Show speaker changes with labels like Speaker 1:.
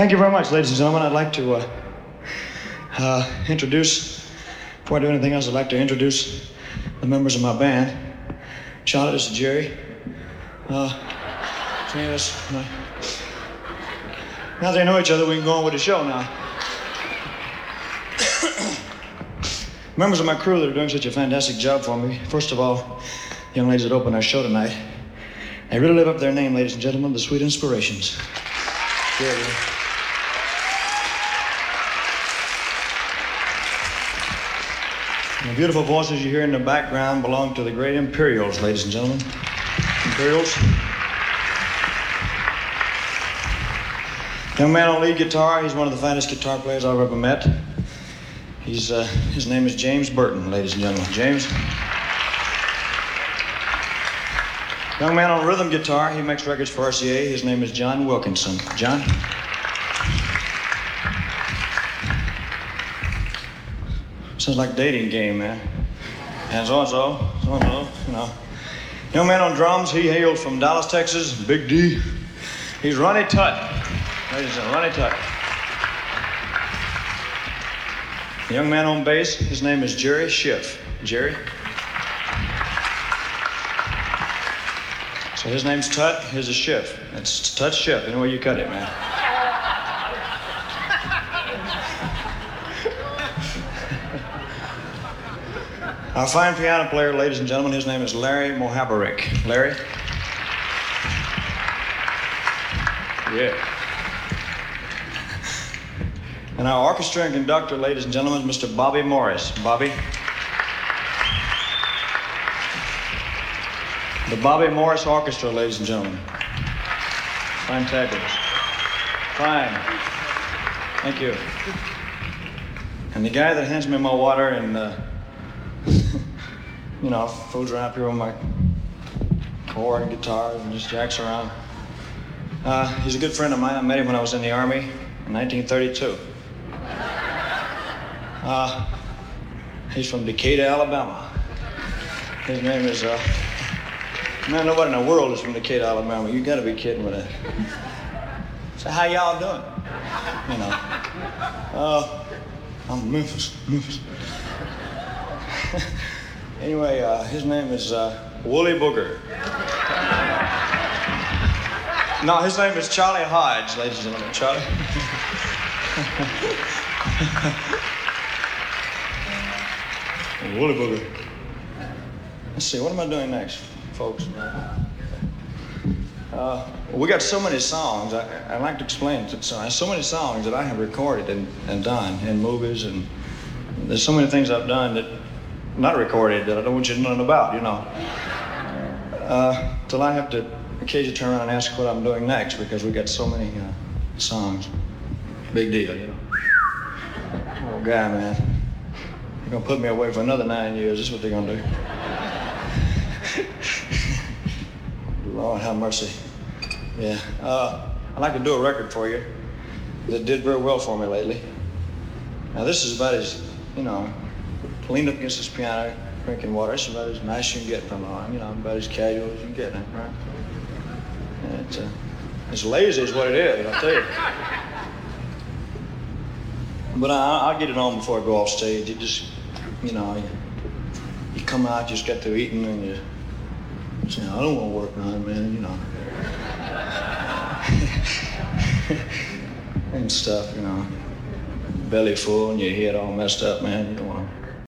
Speaker 1: Thank you very much, ladies and gentlemen. I'd like to introduce, before I do anything else, I'd like to introduce the members of my band. Charlie, this is Jerry. Now they know each other, we can go on with the show now. Members of my crew that are doing such a fantastic job for me. First of all, the young ladies that open our show tonight. They really live up their name, ladies and gentlemen, the Sweet Inspirations. Yeah, yeah. And the beautiful voices you hear in the background belong to the great Imperials, ladies and gentlemen. Imperials. Young man on lead guitar, he's one of the finest guitar players I've ever met. His name is James Burton, ladies and gentlemen. James. Young man on rhythm guitar, he makes records for RCA. His name is John Wilkinson. John? Sounds like a dating game, man. And so, you know. Young man on drums, he hails from Dallas, Texas. Big D. He's Ronnie Tutt. Ladies and gentlemen, Ronnie Tutt. The young man on bass, his name is Jerry Schiff. Jerry? So his name's Tut, his is Schiff. It's Tut Schiff, any way you cut it, man. Our fine piano player, ladies and gentlemen, his name is Larry Mohabarik. Larry? Yeah. And our orchestra and conductor, ladies and gentlemen, is Mr. Bobby Morris. Bobby? The Bobby Morris Orchestra, ladies and gentlemen. Fantabulous. Fine. Thank you. And the guy that hands me my water and, fools around up here with my chord and guitar and just jacks around. He's a good friend of mine. I met him when I was in the Army in 1932. He's from Decatur, Alabama. His name is, man, nobody in the world is from Decatur, Alabama. You gotta be kidding with that. So how y'all doing? You know. I'm Memphis. Anyway, his name is Wooly Booger. No, his name is Charlie Hodge, ladies and gentlemen. Charlie. Wooly Booger. Let's see, what am I doing next, folks? We got so many songs. I'd like to explain. So many songs that I have recorded and done in movies, and there's so many things I've done that not recorded that I don't want you to know about, you know. Till I have to occasionally turn around and ask what I'm doing next because we got so many songs. Big deal, you know. Oh, guy, man. They're gonna put me away for another 9 years. This is what they're gonna do. Lord have mercy. Yeah. I'd like to do a record for you that did very well for me lately. Now this is about as, leaned up against this piano, drinking water. It's about as nice as you can get from on, about as casual as you can get, right? And it's lazy is what it is, I'll tell you. But I'll get it on before I go off stage. You just, you come out, you just get through eating, and you say, I don't want to work on it, man, and stuff, belly full and your head all messed up, man. You don't want to.